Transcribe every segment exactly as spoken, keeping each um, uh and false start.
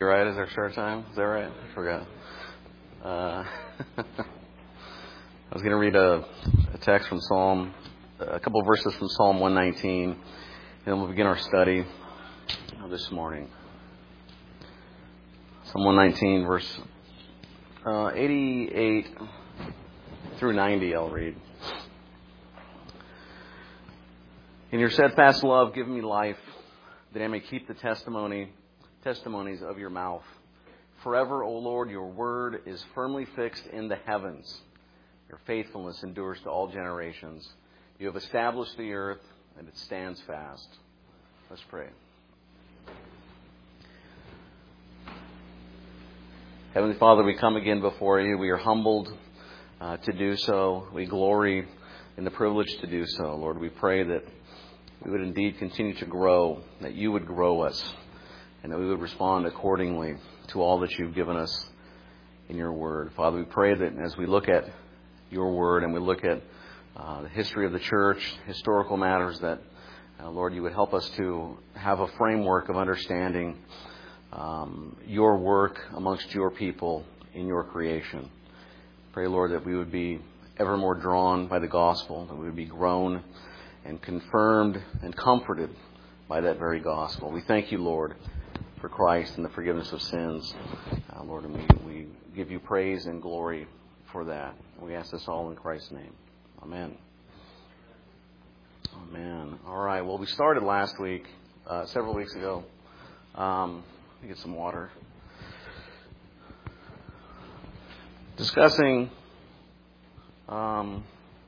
Right, is our start time? Is that right? I forgot. Uh, I was going to read a, a text from Psalm, a couple of verses from Psalm one nineteen, and then we'll begin our study this morning. Psalm one nineteen, verse uh, eighty-eight through ninety, I'll read. In your steadfast love, give me life, that I may keep the testimony testimonies of your mouth. Forever, O Lord, your word is firmly fixed in the heavens. Your faithfulness endures to all generations. You have established the earth, and it stands fast. Let's pray. Heavenly Father, we come again before you. We are humbled uh, to do so. We glory in the privilege to do so. Lord, we pray that we would indeed continue to grow, that you would grow us, and that we would respond accordingly to all that you've given us in your word. Father, we pray that as we look at your word and we look at uh, the history of the church, historical matters, that, uh, Lord, you would help us to have a framework of understanding um, your work amongst your people in your creation. Pray, Lord, that we would be ever more drawn by the gospel, that we would be grown and confirmed and comforted by that very gospel. We thank you, Lord, for Christ and the forgiveness of sins. Uh, Lord, and we, we give you praise and glory for that. We ask this all in Christ's name. Amen. Amen. All right. Well, we started last week, uh, several weeks ago. Um, let me get some water. Discussing um,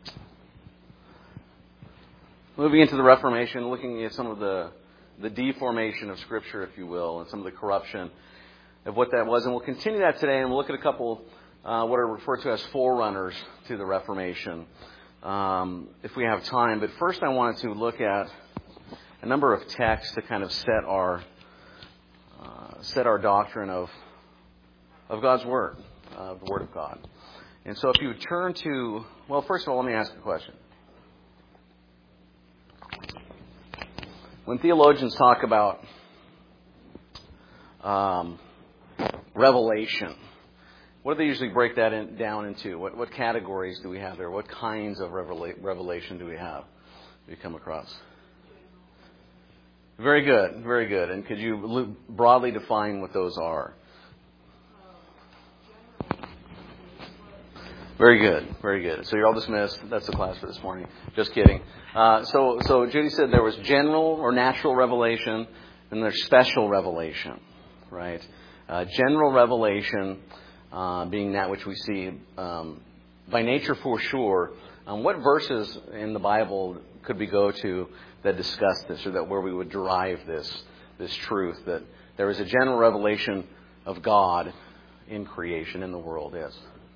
moving into the Reformation, looking at some of the the deformation of Scripture, if you will, and some of the corruption of what that was. And we'll continue that today, and we'll look at a couple, uh, what are referred to as forerunners to the Reformation, um, if we have time. But first I wanted to look at a number of texts to kind of set our uh, set our doctrine of of God's Word, uh, the Word of God. And so if you would turn to, well, first of all, let me ask a question. When theologians talk about um, revelation, what do they usually break that in, down into? What, what categories do we have there? What kinds of revela- revelation do we have? Do you come across? Very good, very good. And could you broadly define what those are? Very good, very good. So you're all dismissed. That's the class for this morning. Just kidding. Uh, so, so Judy said there was general or natural revelation, and there's special revelation, right? Uh, general revelation uh, being that which we see um, by nature for sure. Um, what verses in the Bible could we go to that discuss this, or that where we would derive this this truth that there is a general revelation of God in creation in the world? Yes.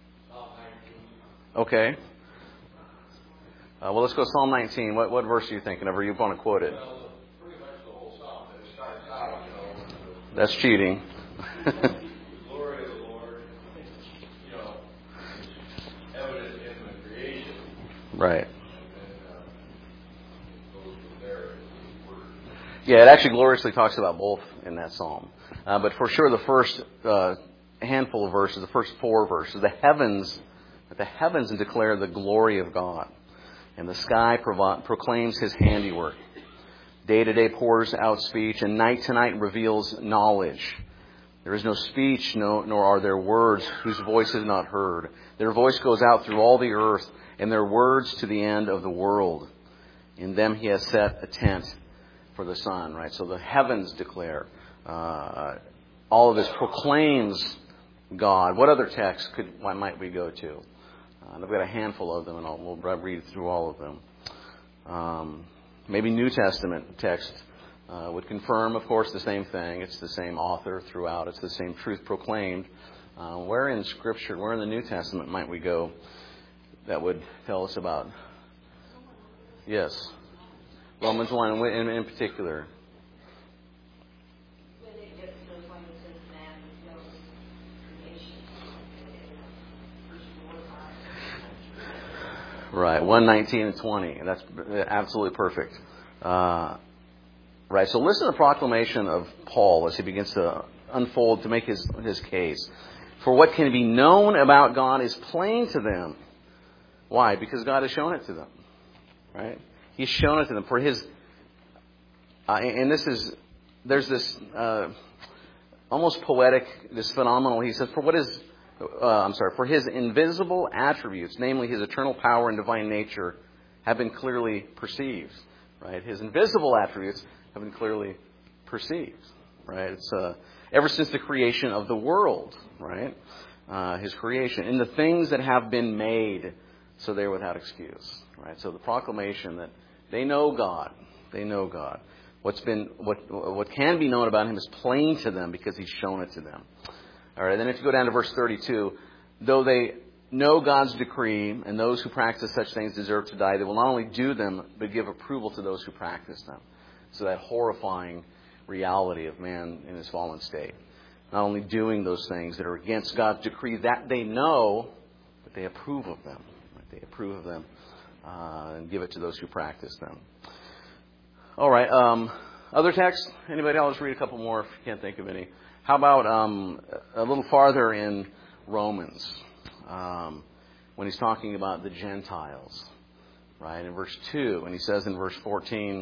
Okay. Uh, well, let's go Psalm nineteen. What what verse are you thinking of? Or you want to quote it? Well, pretty much the whole psalm. It starts out, you know. That's cheating. The glory of the Lord, you know, evident in the creation. Right. And then uh, it goes from there in the word. Yeah, it actually gloriously talks about both in that psalm. Uh, but for sure, the first uh, handful of verses, the first four verses, the heavens. The heavens declare the glory of God, and the sky provo- proclaims His handiwork. Day to day pours out speech, and night to night reveals knowledge. There is no speech, no, nor are there words whose voice is not heard. Their voice goes out through all the earth, and their words to the end of the world. In them He has set a tent for the sun. Right. So the heavens declare. Uh, all of this proclaims God. What other text could why might we go to? Uh, I've got a handful of them, and I'll, we'll read through all of them. Um, maybe New Testament text uh, would confirm, of course, the same thing. It's the same author throughout. It's the same truth proclaimed. Uh, where in Scripture, where in the New Testament might we go that would tell us about? Yes. Romans one in, in particular. Right, one nineteen and twenty. That's absolutely perfect. Uh, right, so listen to the proclamation of Paul as he begins to unfold to make his, his case. For what can be known about God is plain to them. Why? Because God has shown it to them. Right? He's shown it to them. For his, uh, and this is, there's this uh, almost poetic, this phenomenal. He says, for what is, uh, I'm sorry, for his invisible attributes, namely his eternal power and divine nature, have been clearly perceived. Right? His invisible attributes have been clearly perceived. Right? It's uh, ever since the creation of the world. Right? Uh, his creation. In the things that have been made, so they're without excuse. Right? So the proclamation that they know God. They know God. What's been, what, what can be known about him is plain to them because he's shown it to them. All right. Then if you go down to verse thirty-two, though they know God's decree and those who practice such things deserve to die, they will not only do them, but give approval to those who practice them. So that horrifying reality of man in his fallen state. Not only doing those things that are against God's decree that they know, but they approve of them. Right? They approve of them uh, and give it to those who practice them. All right. Um, other texts? Anybody else? Read a couple more if you can't think of any. How about um, a little farther in Romans um, when he's talking about the Gentiles, right? In verse two, and he says in verse fourteen,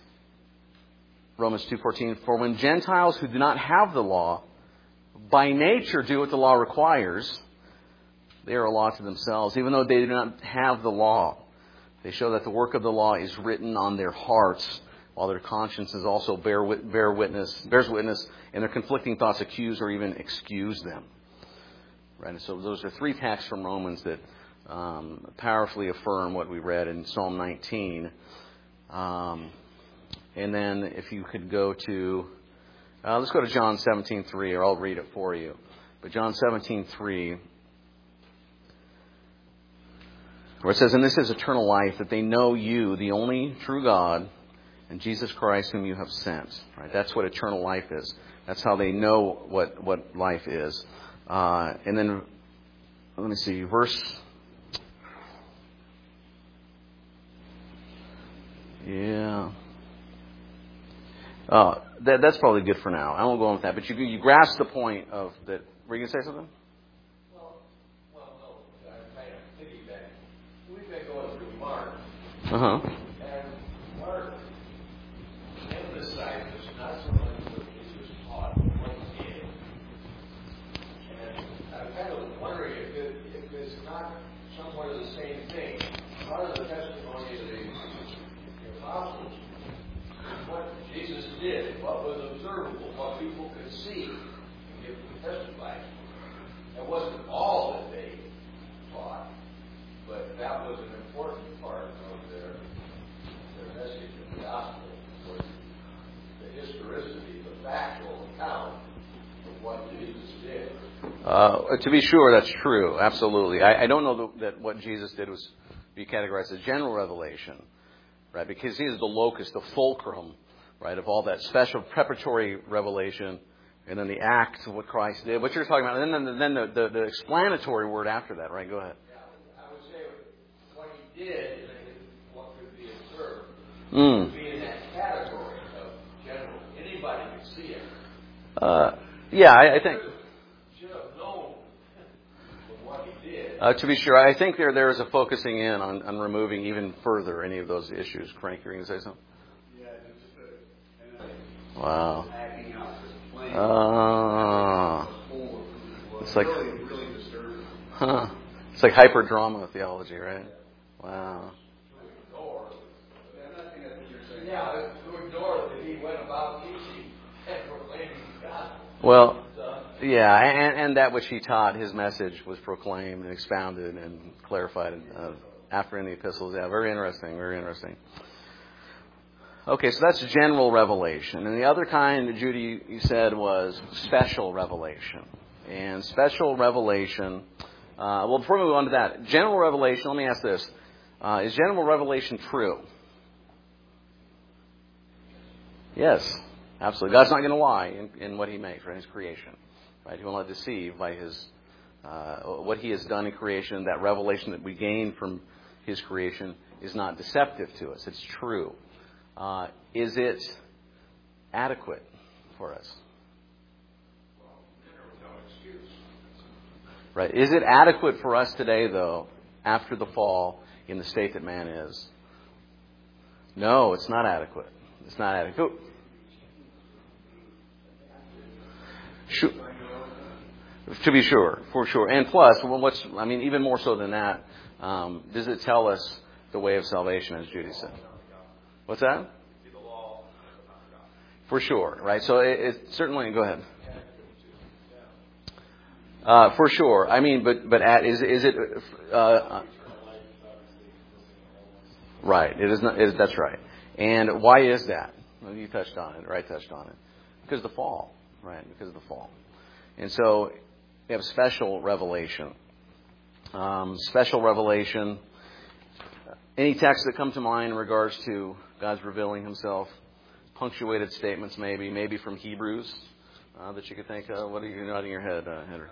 Romans two fourteen, for when Gentiles who do not have the law by nature do what the law requires, they are a law to themselves, even though they do not have the law. They show that the work of the law is written on their hearts, while their consciences also bear, bear witness, bears witness, and their conflicting thoughts accuse or even excuse them. Right? And so those are three texts from Romans that um, powerfully affirm what we read in Psalm nineteen. Um, and then if you could go to, uh, let's go to John seventeen three, or I'll read it for you. But John seventeen three, where it says, and this is eternal life, that they know you, the only true God, and Jesus Christ whom you have sent. Right? That's what eternal life is. That's how they know what, what life is. Uh, and then, let me see, verse... Yeah. Oh, that, that's probably good for now. I won't go on with that. But you, you grasp the point of that. Were you going to say something? Well, well, no. I'm kind of piggyback. We've been going through Mark. Uh-huh. And Mark emphasizes not so much what Jesus taught, but what he did. And I'm kind of wondering if, it, if it's not somewhat of the same thing. Part of the testimony of the, the apostles is what Jesus did, what was observable, what people could see and give testify. That wasn't all that they taught, but that was an important part of their their message of the gospel, was the historicity, the factual account of what Jesus did. Uh, to be sure, that's true. Absolutely. I, I don't know that, that what Jesus did was be categorized as general revelation, right? Because he is the locus, the fulcrum, right, of all that special preparatory revelation, and then the act of what Christ did. What you're talking about, and then, then the, the, the explanatory word after that, right? Go ahead. Yeah, I would say what he did and what could be observed Mm. would be in that category of general. Anybody could see it. Uh, yeah, I, I think. Should have known what he did. Uh, to be sure, I think there there is a focusing in on, on removing even further any of those issues. Frank, you're going to say something? Yeah, just a, Wow. acting out this plan. Ah. It's like, really, really disturbing. huh. It's like hyper drama theology, right? Wow. Yeah, to ignore that he went about teaching and proclaiming the gospel. Well, yeah, and, and that which he taught, his message was proclaimed and expounded and clarified uh, after in the epistles. Yeah, very interesting, very interesting. Okay, so that's general revelation. And the other kind, Judy, you said, was special revelation. And special revelation, uh, well, before we move on to that, general revelation, let me ask this. Uh, is general revelation true? Yes, absolutely. God's not going to lie in, in what he makes, right, in his creation. Right? He will not deceive by his uh, what he has done in creation. That revelation that we gain from his creation is not deceptive to us. It's true. Uh, is it adequate for us? Right? Is it adequate for us today, though, after the fall, in the state that man is? No, it's not adequate. It's not adequate. Sure. To be sure, for sure. And plus, well, what's, I mean, even more so than that, um, does it tell us the way of salvation, as Judy said? What's that? For sure, right? So it, it certainly, go ahead. Uh, for sure. I mean, but but at, is is it? Uh, right. It is not. It is, that's right. And why is that? Well, you touched on it. Right, touched on it. Because of the fall. Right. Because of the fall. And so we have special revelation. Um, special revelation. Any texts that come to mind in regards to God's revealing Himself? Punctuated statements, maybe, maybe from Hebrews uh, that you could think of. What are you nodding your head, uh, Henry?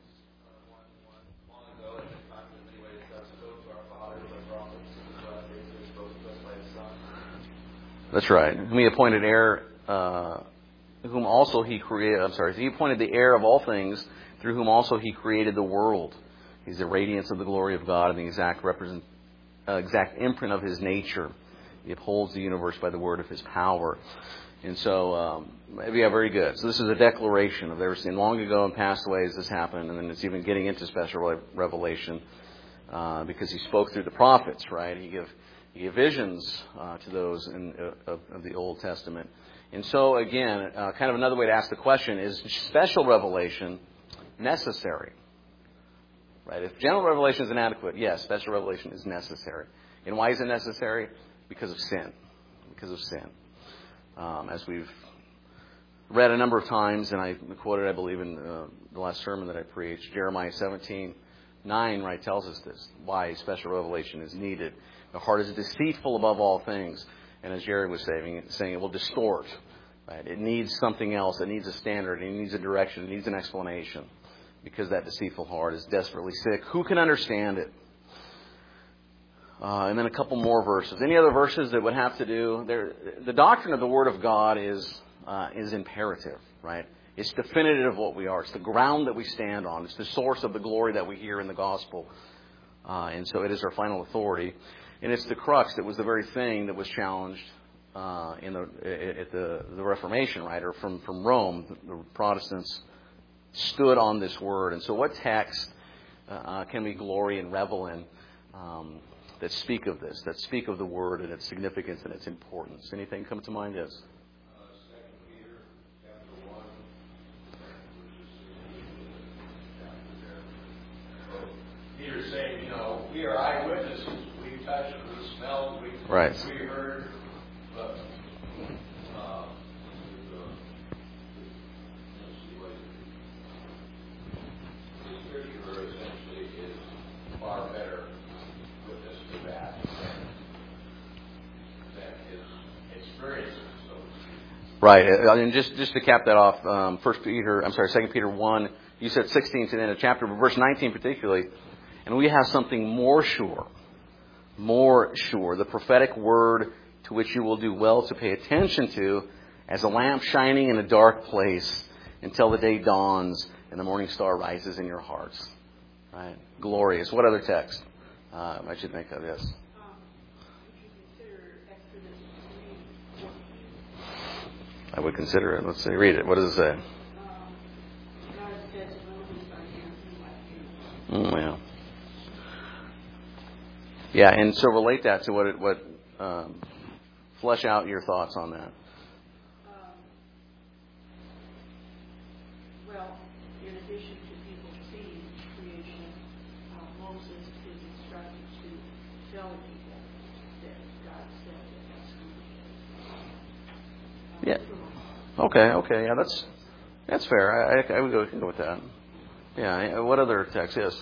That's right. Whom He appointed heir, uh, whom also He created. I'm sorry. He appointed the heir of all things, through whom also He created the world. He's the radiance of the glory of God and the exact represent, uh, exact imprint of His nature. He upholds the universe by the word of His power. And so, um, yeah, very good. So this is a declaration of their sin. Long ago and past ways this happened, and then it's even getting into special revelation uh, because He spoke through the prophets, right? He gave He gave visions uh, to those in, uh, of, of the Old Testament. And so, again, uh, kind of another way to ask the question, is special revelation necessary? Right? If general revelation is inadequate, yes, special revelation is necessary. And why is it necessary? Because of sin. Because of sin. Um, as we've read a number of times, and I quoted, I believe, in uh, the last sermon that I preached, Jeremiah seventeen nine, right, tells us this, why special revelation is needed. The heart is deceitful above all things. And as Jerry was saying, saying it will distort. Right? It needs something else. It needs a standard. It needs a direction. It needs an explanation. Because that deceitful heart is desperately sick. Who can understand it? Uh, and then a couple more verses. Any other verses that would have to do? There, the doctrine of the Word of God is uh, is imperative, right? It's definitive of what we are. It's the ground that we stand on. It's the source of the glory that we hear in the gospel. Uh, and so it is our final authority. And it's the crux that was the very thing that was challenged uh, in the at the, the Reformation, right? Or from, from Rome, the Protestants stood on this word. And so what text uh, can we glory and revel in um, that speak of this, that speak of the word and its significance and its importance? Anything come to mind? Yes. Uh, Second Peter, chapter one, verses Peter's saying, you know, we are eyewitnesses. We touched, we smelled, we, right. we heard, but uh, the scripture essentially is far better witness to that than, than his experiences. So. Right, and just just to cap that off, um, First Peter, I'm sorry, Second Peter one. You said sixteen to the end of the chapter, but verse nineteen particularly. And we have something more sure, more sure, the prophetic word to which you will do well to pay attention to, as a lamp shining in a dark place until the day dawns and the morning star rises in your hearts. Right? Glorious. What other text uh, I should think of? Yes. Um, if you consider Exodus three fourteen. I would consider it. Let's see. Read it. What does it say? Um, God says, Moses, I am who I am. Mm, yeah. Yeah, and so relate that to what it, what um, flesh out your thoughts on that. Um, well, in addition to people seeing creation, uh, Moses is instructed to tell people that God said that that's who Yeah. Okay. Okay. Yeah, that's that's fair. I, I, I would go, go with that. Yeah. What other text? Yes.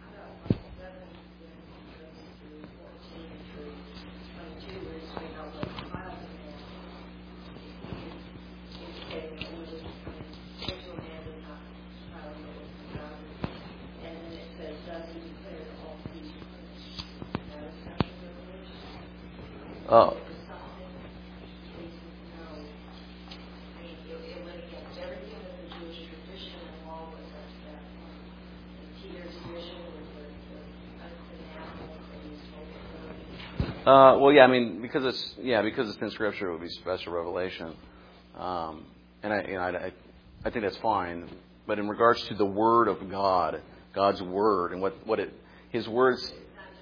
Oh. It went against everything that the Jewish tradition and law was up to that point. And Peter Uh, well, yeah, I mean, because it's yeah, because it's in Scripture, it would be special revelation, um, and I, you know, I, I think that's fine. But in regards to the Word of God, God's Word, and what what it His words.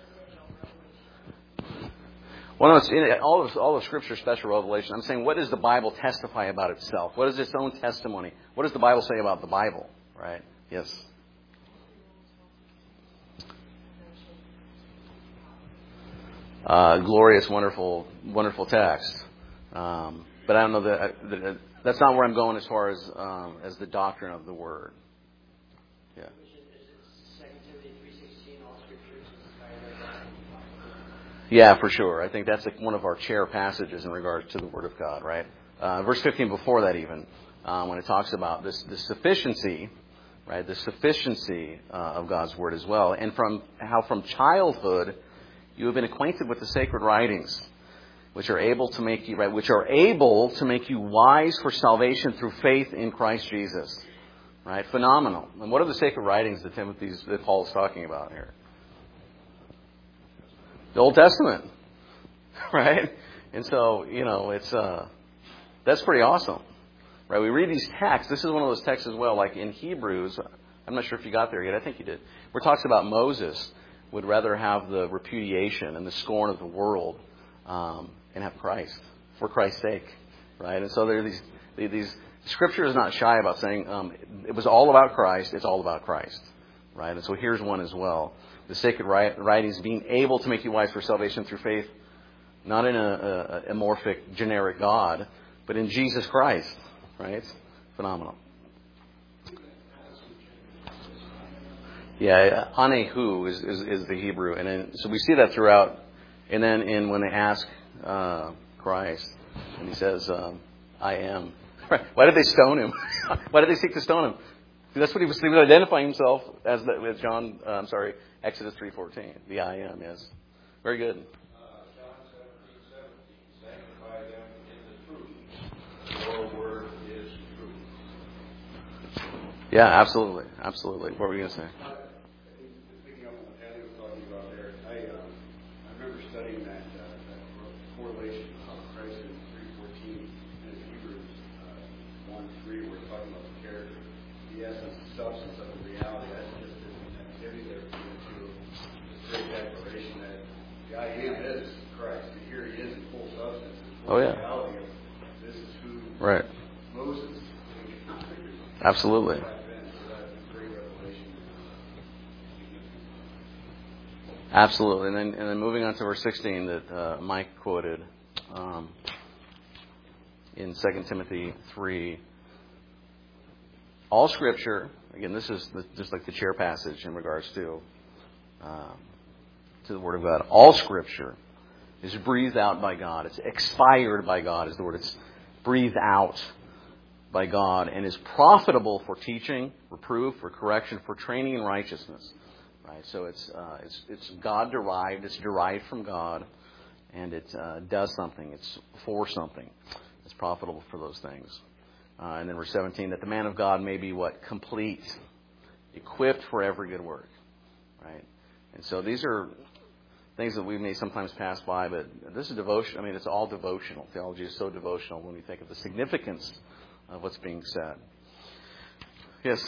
Well, no, it's in all of all of Scripture, special revelation. I'm saying, what does the Bible testify about itself? What is its own testimony? What does the Bible say about the Bible? Right? Yes. Uh, glorious, wonderful, wonderful text. Um, but I don't know that, that that's not where I'm going as far as um, as the doctrine of the Word. Yeah. Yeah, for sure. I think that's like one of our chair passages in regards to the Word of God, right? Uh, verse fifteen, before that even, uh, when it talks about this, the sufficiency, right? The sufficiency uh, of God's Word as well, and from how from childhood you have been acquainted with the sacred writings, which are able to make you right, which are able to make you wise for salvation through faith in Christ Jesus. Right? Phenomenal. And what are the sacred writings that Timothy's that Paul is talking about here? The Old Testament. Right? And so, you know, it's uh that's pretty awesome. Right? We read these texts. This is one of those texts as well, like in Hebrews. I'm not sure if you got there yet. I think you did. Where it talks about Moses would rather have the repudiation and the scorn of the world um, and have Christ for Christ's sake, right? And so there are these these Scripture is not shy about saying um, it was all about Christ. It's all about Christ, right? And so here's one as well: the sacred writings being able to make you wise for salvation through faith, not in a, a amorphic, generic God, but in Jesus Christ, right? Phenomenal. Yeah, anehu is, is, is the Hebrew. And then, so we see that throughout. And then in when they ask uh, Christ, and he says, um, I am. Why did they stone him? Why did they seek to stone him? That's what he was, he was identifying himself as, the, as John, uh, I'm sorry, Exodus three fourteen. The I am, yes. Very good. Uh, John seventeen, seventeen. Sanctify them in the truth. Your word is truth. Yeah, absolutely. Absolutely. What were you going to say? Picking up on what Patty was talking about there, I, um, I remember studying that, uh, that correlation of Christ in three fourteen and in Hebrews uh, one three, where it's talking about the character, the essence, the substance of the reality. That's just an activity there to this great declaration that the I am is Christ, and here he is in full substance, in full Oh, yeah. reality of this is who Right. Moses. Absolutely. Absolutely. And then, and then moving on to verse sixteen that uh, Mike quoted um, in Second Timothy three. All Scripture, again, this is the, just like the chair passage in regards to uh, to the Word of God. All Scripture is breathed out by God. It's expired by God is the word. It's breathed out by God and is profitable for teaching, reproof, for correction, for training in righteousness. Right? So it's uh, it's it's God derived. It's derived from God, and it uh, does something. It's for something. It's profitable for those things. Uh, and then verse seventeen, that the man of God may be what? Complete, equipped for every good work. Right? And so these are things that we may sometimes pass by, but this is devotion. I mean, it's all devotional. Theology is so devotional when we think of the significance of what's being said. Yes.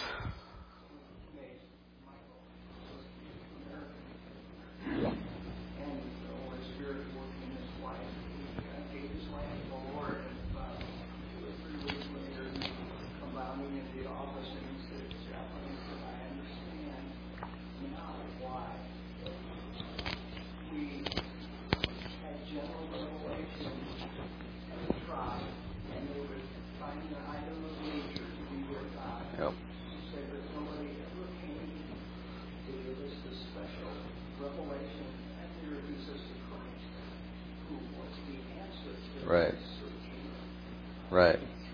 Right. Right.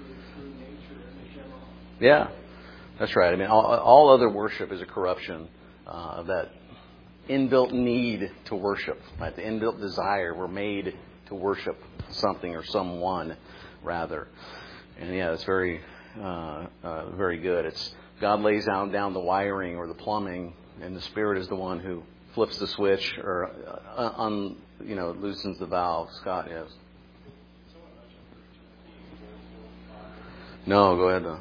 Yeah, that's right. I mean, all, all other worship is a corruption uh, of that inbuilt need to worship, right? The inbuilt desire. We're made to worship something or someone, rather. And yeah, it's very, uh, uh, very good. It's God lays down down the wiring or the plumbing, and the Spirit is the one who flips the switch or uh, un, you know, loosens the valve. Scott, yes. No, go ahead though.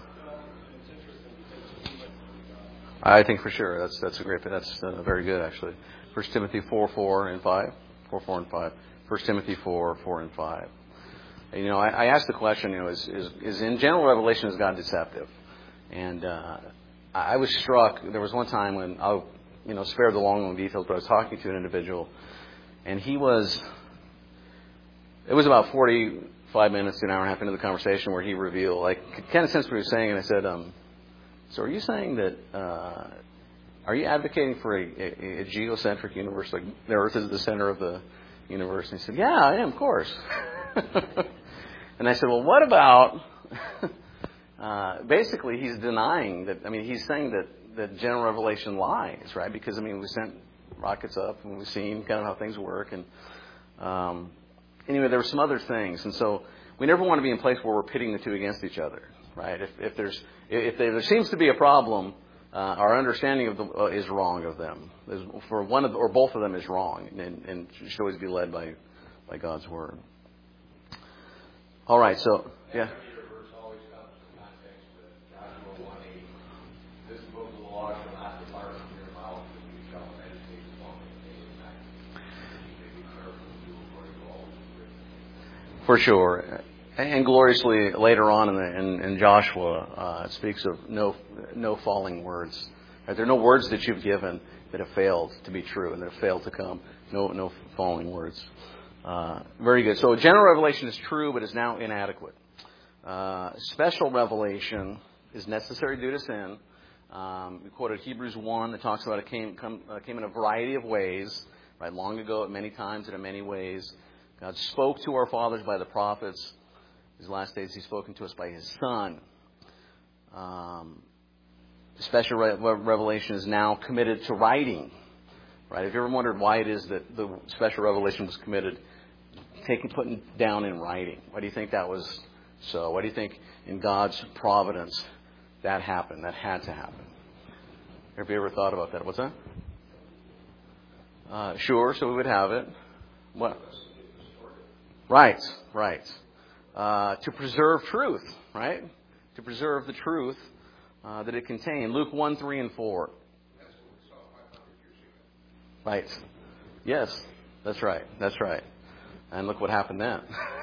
I think for sure that's that's a great. That's uh, very good actually. First Timothy four four and five, four four and five. First Timothy four four and five. And, you know, I, I asked the question. You know, is, is is in general revelation is God deceptive? And uh, I was struck. There was one time when I'll you know spare the long long details, but I was talking to an individual, and he was. It was about forty-five minutes to an hour and a half into the conversation where he revealed, like, kind of sensed what he was saying, and I said, um. So are you saying that, uh, are you advocating for a, a, a geocentric universe, like the Earth is the center of the universe? And he said, yeah, I am, of course. And I said, well, what about, uh, basically he's denying that, I mean, he's saying that, that general revelation lies, right? Because, I mean, we sent rockets up and we've seen kind of how things work. And um, anyway, there were some other things. And so we never want to be in a place where we're pitting the two against each other. Right. If, if there's if there seems to be a problem, uh, our understanding of the uh, is wrong of them. There's, for one of the, or both of them is wrong, and, and should always be led by by God's word. All right. So yeah. For sure. And gloriously later on in, the, in, in Joshua, uh, it speaks of no no falling words. Right? There are no words that you've given that have failed to be true and that have failed to come. No no falling words. Uh, very good. So general revelation is true, but is now inadequate. Uh, special revelation is necessary due to sin. Um, we quoted Hebrews one that talks about it came come, uh, came in a variety of ways. Right, long ago, at many times, and in many ways, God spoke to our fathers by the prophets. These last days, He's spoken to us by His Son. Um, special re- revelation is now committed to writing. Right? Have you ever wondered why it is that the special revelation was committed, taken, put down in writing? Why do you think that was so? Why do you think in God's providence that happened? That had to happen. Have you ever thought about that? What's that? Uh, sure. So we would have it. What? Right. Right. Uh, to preserve truth, right? To preserve the truth uh, that it contained. Luke one, three, and four. Right. Yes, that's right. That's right. And look what happened then.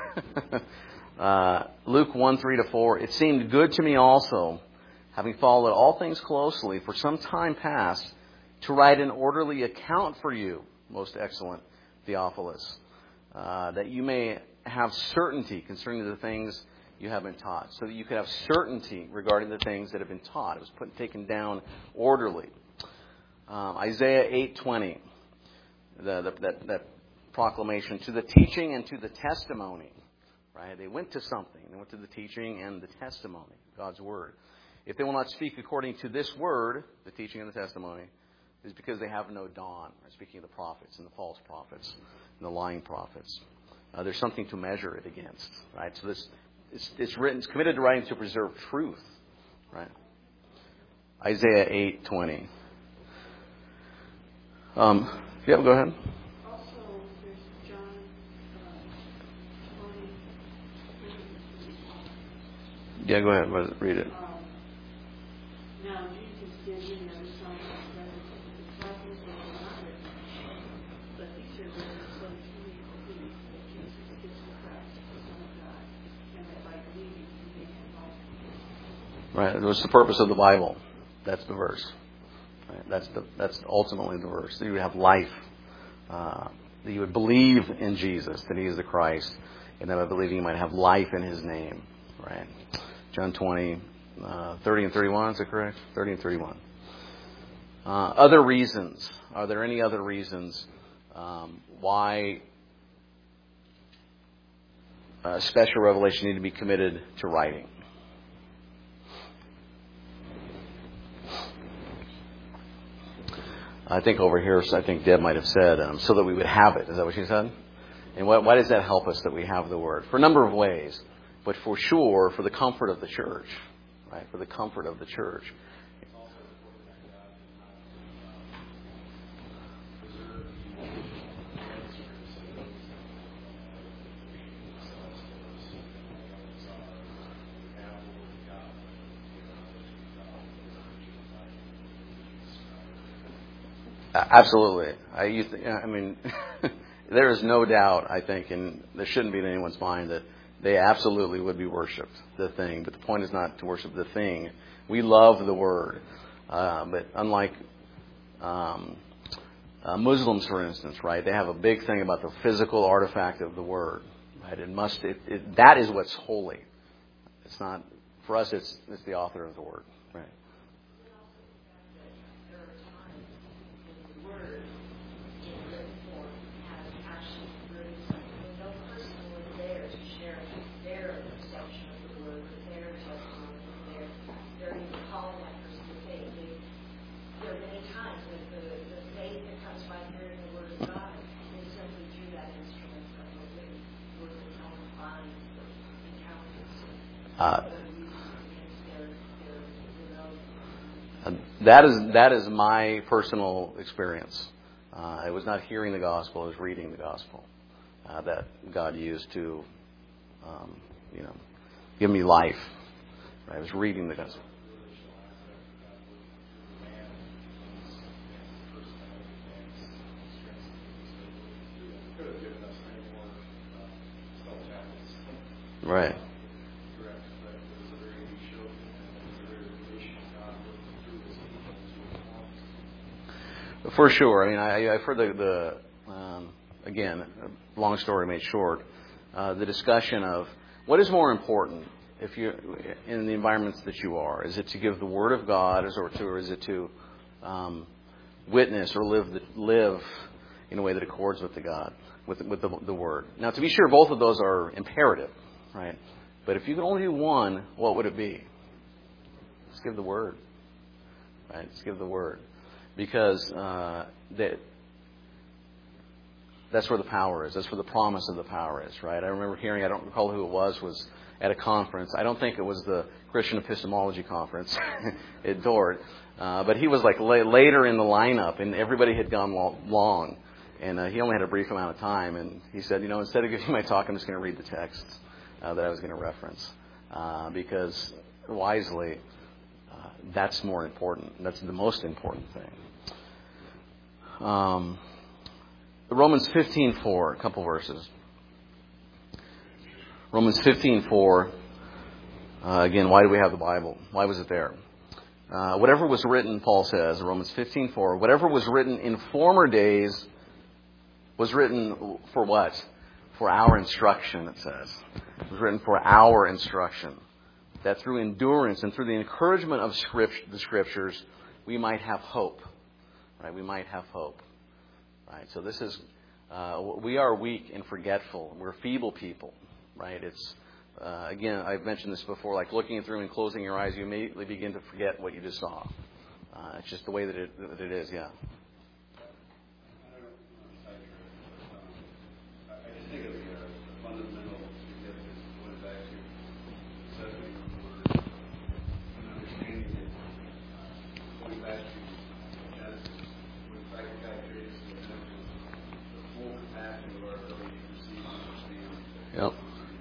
uh, Luke one, three to four. It seemed good to me also, having followed all things closely for some time past, to write an orderly account for you, most excellent Theophilus, uh, that you may have certainty concerning the things you have been taught, so that you could have certainty regarding the things that have been taught. It was put taken down orderly. Um, Isaiah eight twenty, the, the, that, that proclamation, to the teaching and to the testimony. Right? They went to something. They went to the teaching and the testimony, God's word. If they will not speak according to this word, the teaching and the testimony, it's because they have no dawn. Right? Speaking of the prophets and the false prophets and the lying prophets. Uh, there's something to measure it against, right? So this, it's, it's written, it's committed to writing to preserve truth, right? Isaiah eight twenty. Um, yeah, go ahead. Also, there's John uh, twenty. Yeah, go ahead. Read it. Um, now Jesus did many other signs and wonders of the disciples that were not written, but these are written so that you may believe that Jesus is the Christ, the Son of God, and that by believing you may have life. Right. It was the purpose of the Bible. That's the verse. Right? That's the that's ultimately the verse. That you would have life. Uh, that you would believe in Jesus, that He is the Christ, and that by believing you might have life in His name. Right. John twenty, uh, thirty and thirty-one. Is that correct? Thirty and thirty-one. Uh, other reasons. Are there any other reasons um, why uh, special revelation need to be committed to writing? I think over here, I think Deb might have said, um, so that we would have it. Is that what she said? And why, why does that help us that we have the Word? For a number of ways, but for sure, for the comfort of the church, right? For the comfort of the church. It's also important that God does not uh, preserve Absolutely. I, you th- I mean, there is no doubt, I think, and there shouldn't be in anyone's mind that they absolutely would be worshipped, the thing. But the point is not to worship the thing. We love the Word. Uh, but unlike um, uh, Muslims, for instance, right, they have a big thing about the physical artifact of the Word. Right? It must. It, it, that is what's holy. It's not, for us, it's, it's the author of the Word. Right. Uh, that is that is my personal experience. Uh, it was not hearing the gospel; it was reading the gospel uh, that God used to, um, you know, give me life. Right? I was reading the gospel. Right. For sure. I mean, I, I've heard the, the um, again, long story made short, uh, the discussion of what is more important if you in the environments that you are. Is it to give the Word of God, or, to, or is it to um, witness or live the, live in a way that accords with the God, with with the, the Word? Now, to be sure, both of those are imperative, right? But if you could only do one, what would it be? Just give the Word, right? Just give the Word. Because uh, that, that's where the power is. That's where the promise of the power is, right? I remember hearing, I don't recall who it was, was at a conference. I don't think it was the Christian Epistemology Conference at Dort. Uh, but he was like la- later in the lineup, and everybody had gone long. And uh, he only had a brief amount of time. And he said, you know, instead of giving my talk, I'm just going to read the text uh, that I was going to reference. Uh, because wisely, uh, that's more important. That's the most important thing. Um, Romans fifteen four, a couple verses. Romans fifteen four. Uh, again, why do we have the Bible? Why was it there? Uh, whatever was written, Paul says, in Romans fifteen four, whatever was written in former days was written for what? For our instruction, it says. It was written for our instruction. That through endurance and through the encouragement of script, the Scriptures, we might have hope. Right? We might have hope. Right? So this is, uh, we are weak and forgetful. We're feeble people. Right? It's, uh, again, I've mentioned this before, like looking through and closing your eyes, you immediately begin to forget what you just saw. Uh, it's just the way that it, that it is, yeah. I just think of the, uh, the fundamental significance of going back to studying the Word and understanding it, uh, going back to Genesis, when God created the dimensions, the full capacity of our ability to receive and understand. Yep.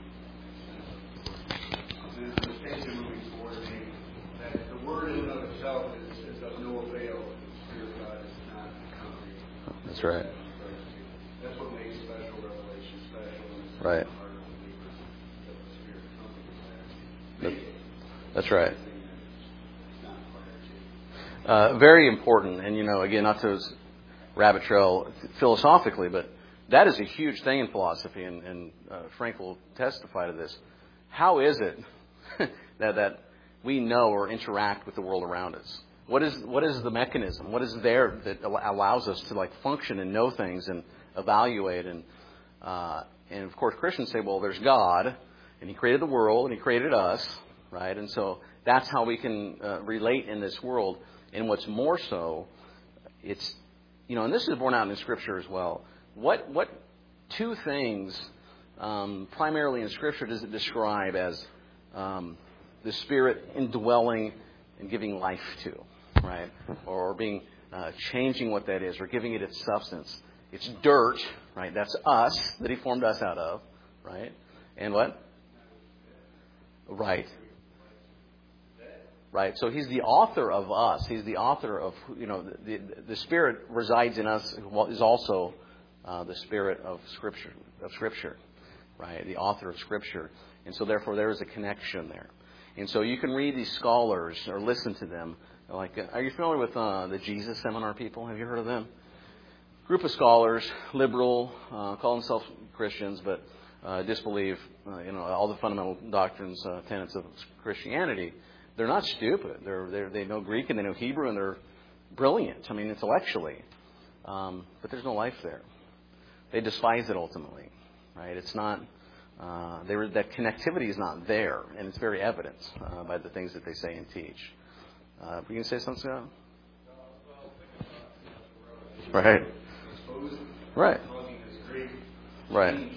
And the distinction moving forward being that the Word in and of itself is, is of no avail if the Spirit of God is not accompanied. That's right. That's what makes special revelation special. And Right. the heart of the believers, that the Spirit accompanies that. That's right. It's not prior to. Uh, very important, and you know, again, not to rabbit trail philosophically, but that is a huge thing in philosophy, and, and uh, Frank will testify to this. How is it that that we know or interact with the world around us? What is what is the mechanism? What is there that allows us to like function and know things and evaluate? And uh, and of course, Christians say, well, there's God, and He created the world, and He created us, right? And so that's how we can uh, relate in this world. And what's more so, it's, you know, and this is borne out in Scripture as well. What what two things um, primarily in Scripture does it describe as um, the Spirit indwelling and giving life to, right? Or being uh, changing what that is, or giving it its substance. It's dirt, right? That's us that He formed us out of, right? And what? Right. right? So He's the author of us. He's the author of, you know, the, the, the Spirit resides in us, is also uh, the Spirit of Scripture, of Scripture, right? The author of Scripture. And so therefore there is a connection there. And so you can read these scholars or listen to them. Like, uh, are you familiar with uh, the Jesus Seminar people? Have you heard of them? Group of scholars, liberal, uh, call themselves Christians, but uh, disbelieve, uh, you know, all the fundamental doctrines, uh, tenets of Christianity. They're not stupid. They're, they're they know Greek and they know Hebrew and they're brilliant. I mean, intellectually, um, but there's no life there. They despise it ultimately, right? It's not. Uh, they were, that connectivity is not there, and it's very evident uh, by the things that they say and teach. Uh, you can say something, Scott? Right. Right. Right.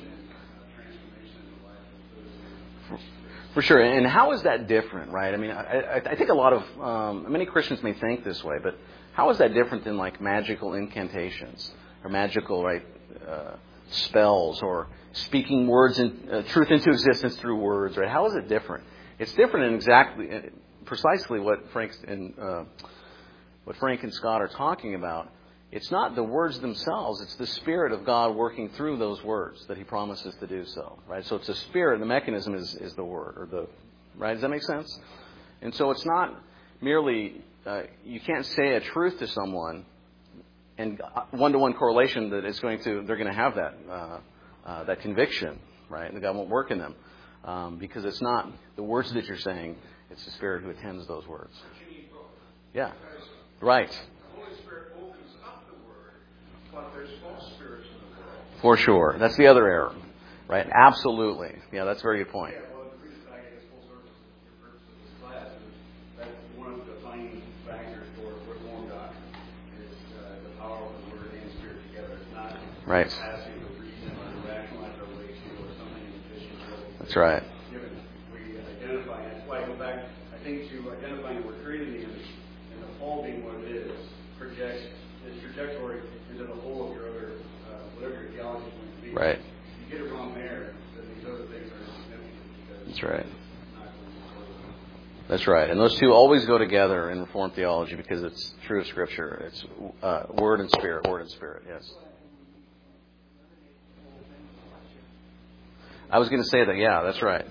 For, for sure. And how is that different, right? I mean, I, I think a lot of, um, many Christians may think this way, but how is that different than like magical incantations or magical, right, uh, spells or speaking words and uh, truth into existence through words, right? How is it different? It's different in exactly, uh, precisely what Frank and uh, what Frank and Scott are talking about. It's not the words themselves; it's the Spirit of God working through those words that He promises to do so, right? So it's the Spirit. The mechanism is is the word, or the right. Does that make sense? And so it's not merely uh, you can't say a truth to someone and one-to-one correlation that it's going to they're going to have that uh, uh, that conviction, right? And God won't work in them um, because it's not the words that you're saying; it's the Spirit who attends those words. Yeah, right. The Holy Spirit opens up the Word, but there's false spirits in the world. For sure, that's the other error, right? Absolutely, yeah, that's a very good point. Yeah, well, the reason I get this full service for purpose of this class is that's one of the defining factors for Reformed doctrine is uh, the power of the Word and Spirit together. It's not Right. passing the reason or the rationalize our way to or something efficient. That's right. Given we identify, and that's why I go back, I think, to identifying that we're creating the image and the fall being what it is projects this trajectory into the whole of your other, uh, whatever your theology is going to be. Right. If you get it wrong there, then these other things are insignificant because That's right. it's not going to work. That's right. And those two always go together in Reformed theology because it's true of Scripture. It's uh, Word and Spirit, Word and Spirit, yes. I was going to say that, yeah, that's right.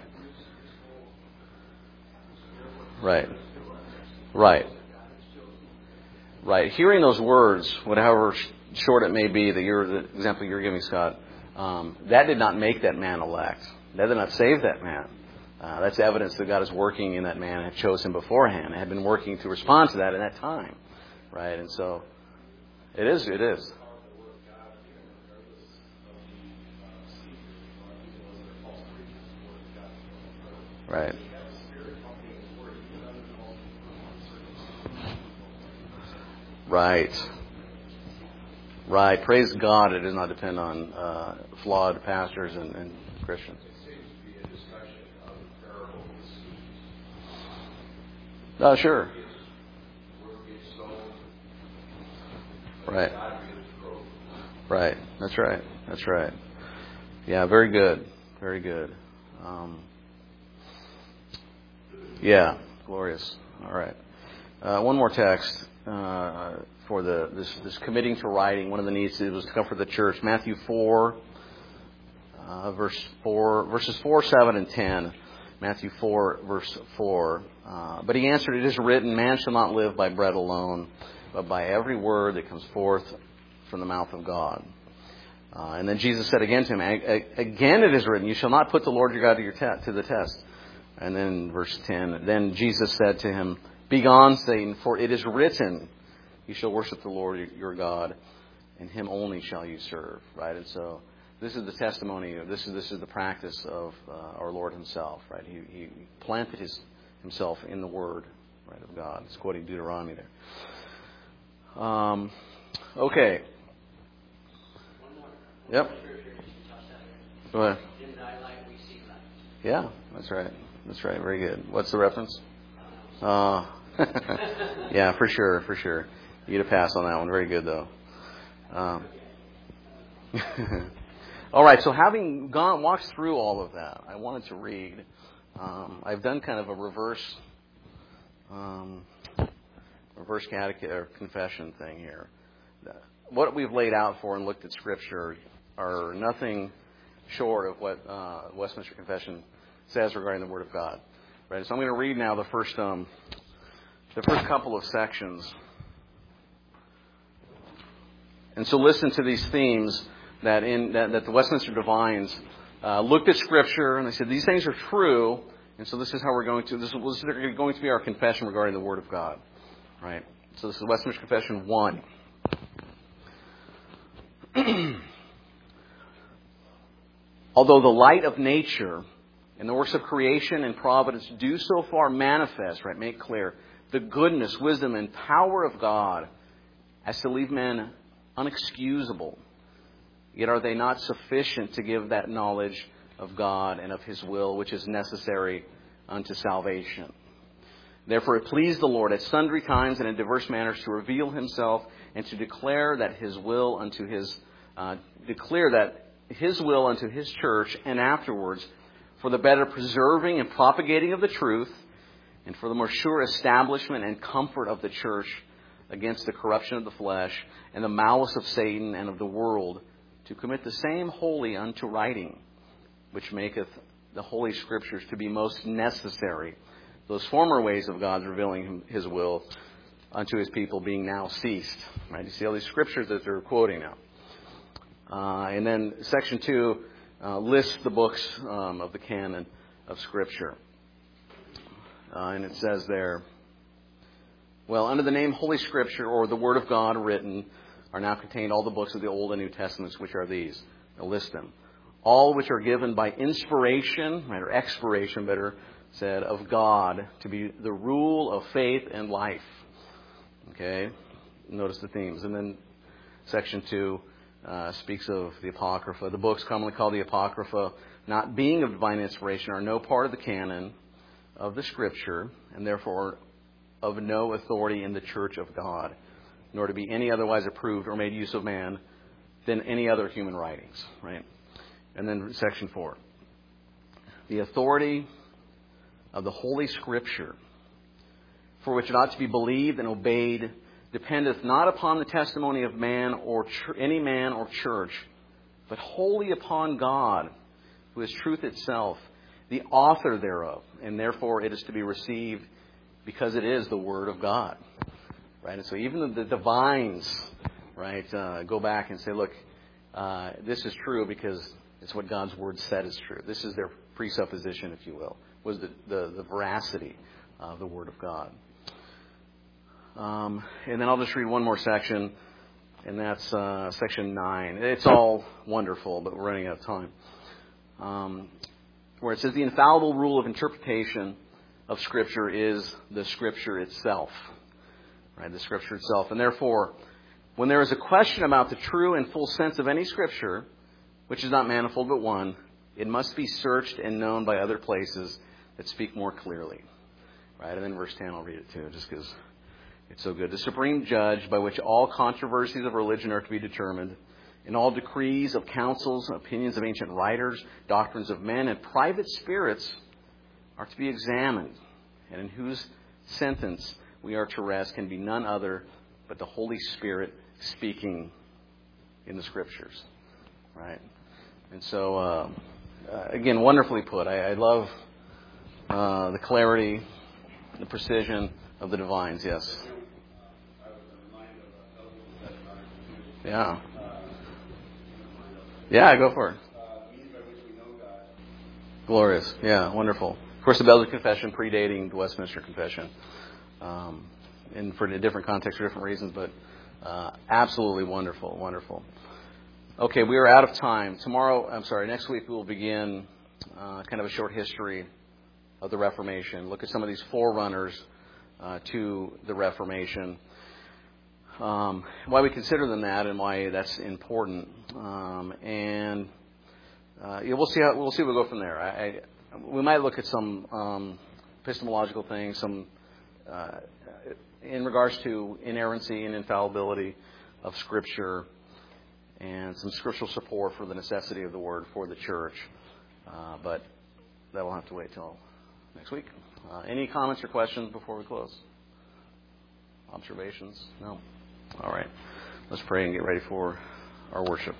Right. Right. Right. Hearing those words, whatever short it may be, that you're, the example you're giving, Scott, um, that did not make that man elect. That did not save that man. Uh, that's evidence that God is working in that man and had chosen him beforehand and had been working to respond to that in that time. Right? And so, it is, it is. Right. Right. Right. Praise God, it does not depend on uh, flawed pastors and, and Christians. It seems to be a discussion of the parable of the seeds. Oh, sure. Word gets sown. Right. God gives growth. Right. That's right. That's right. Yeah, very good. Very good. Um, yeah, glorious. All right. Uh, one more text uh, for the this, this committing to writing. One of the needs was to comfort the church. Matthew four, uh, verse four, verses four, seven, and ten. Matthew four, verse four. Uh, but he answered, "It is written, man shall not live by bread alone, but by every word that comes forth from the mouth of God." Uh, and then Jesus said again to him, "Again it is written, you shall not put the Lord your God to, your te- to the test." And then verse ten, then Jesus said to him, "Begone, Satan, for it is written, you shall worship the Lord your God, and Him only shall you serve." Right? And so this is the testimony, this is this is the practice of uh, our Lord Himself. Right? He, he planted his Himself in the Word, right, of God. It's quoting Deuteronomy there. Um, okay. Yep. Go ahead. Yeah, that's right. That's right. Very good. What's the reference? Uh, yeah, for sure, for sure. You get a pass on that one. Very good, though. Um, all right. So having gone walked through all of that, I wanted to read. Um, I've done kind of a reverse um, reverse catech- or confession thing here. What we've laid out for and looked at Scripture are nothing short of what uh, Westminster Confession says regarding the Word of God. Right. So I'm going to read now the first um, the first couple of sections. And so listen to these themes that in that, that the Westminster Divines uh, looked at Scripture and they said these things are true, and so this is how we're going to this is, this is going to be our confession regarding the Word of God. Right. So this is Westminster Confession one. Although the light of nature and the works of creation and providence do so far manifest, right, make clear, the goodness, wisdom, and power of God as to leave men unexcusable, yet are they not sufficient to give that knowledge of God and of His will which is necessary unto salvation. Therefore it pleased the Lord at sundry times and in diverse manners to reveal Himself and to declare that His will unto His uh, declare that His will unto His church, and afterwards for the better preserving and propagating of the truth, and for the more sure establishment and comfort of the church against the corruption of the flesh and the malice of Satan and of the world, to commit the same wholly unto writing, which maketh the Holy Scriptures to be most necessary, those former ways of God's revealing His will unto His people being now ceased. Right? You see all these scriptures that they're quoting now. Uh, and then section two uh, lists the books um, of the canon of Scripture. Uh, and it says there, well, under the name Holy Scripture, or the Word of God written, are now contained all the books of the Old and New Testaments, which are these. I'll list them. All which are given by inspiration, right, or expiration, better said, of God, to be the rule of faith and life. Okay? Notice the themes. And then section two uh, speaks of the Apocrypha. The books commonly called the Apocrypha, not being of divine inspiration, are no part of the canon of the Scripture, and therefore of no authority in the Church of God, nor to be any otherwise approved or made use of man than any other human writings. Right? And then section four. The authority of the Holy Scripture, for which it ought to be believed and obeyed, dependeth not upon the testimony of man or ch- any man or church, but wholly upon God, who is truth itself, the author thereof, and therefore it is to be received because it is the Word of God. Right? And so even the, the divines, right, uh, go back and say, look, uh, this is true because it's what God's Word said is true. This is their presupposition, if you will, was the, the, the veracity of the Word of God. Um, and then I'll just read one more section, and that's uh, section nine. It's all wonderful, but we're running out of time. Um, where it says the infallible rule of interpretation of Scripture is the Scripture itself. Right, the Scripture itself. And therefore, when there is a question about the true and full sense of any Scripture, which is not manifold but one, it must be searched and known by other places that speak more clearly. Right, and then verse ten, I'll read it too, just because it's so good. The supreme judge by which all controversies of religion are to be determined, in all decrees of councils, opinions of ancient writers, doctrines of men, and private spirits are to be examined, and in whose sentence we are to rest can be none other but the Holy Spirit speaking in the Scriptures. Right? And so, uh, uh, again, wonderfully put. I, I love uh, the clarity, the precision of the divines. Yes. Yeah. Yeah, go for it. Glorious. Yeah, wonderful. Of course, the Belgian Confession predating the Westminster Confession. Um, and for a different context for different reasons, but uh, absolutely wonderful, wonderful. Okay, we are out of time. Tomorrow, I'm sorry, next week we will begin uh, kind of a short history of the Reformation. Look at some of these forerunners uh, to the Reformation. Um, why we consider them that and why that's important. Um, and uh, yeah, we'll see how we'll see where we go from there. I, I, we might look at some um, epistemological things, some uh, in regards to inerrancy and infallibility of Scripture, and some scriptural support for the necessity of the Word for the church. Uh, but that will have to wait till next week. Uh, any comments or questions before we close? Observations? No? All right. Let's pray and get ready for our worship.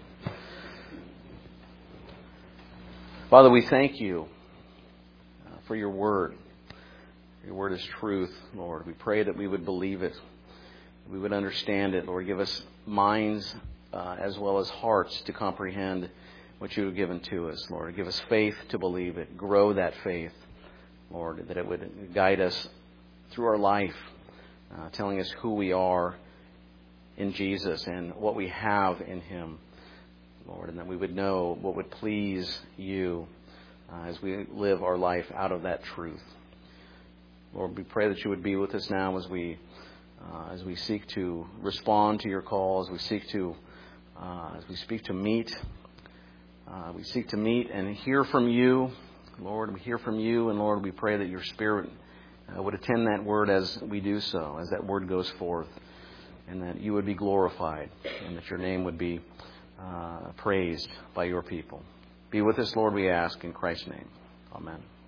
Father, we thank you uh, for your word. Your word is truth, Lord. We pray that we would believe it. We would understand it. Lord, give us minds uh, as well as hearts to comprehend what you have given to us, Lord. Give us faith to believe it. Grow that faith, Lord, that it would guide us through our life, uh, telling us who we are in Jesus and what we have in him, Lord, and that we would know what would please you uh, as we live our life out of that truth. Lord, we pray that you would be with us now as we uh, as we seek to respond to your call, as we seek to uh, as we speak to meet, uh, we seek to meet and hear from you, Lord. We hear from you, and Lord, we pray that your Spirit uh, would attend that word as we do so, as that word goes forth, and that you would be glorified, and that your name would be uh, praised by your people. Be with us, Lord, we ask in Christ's name. Amen.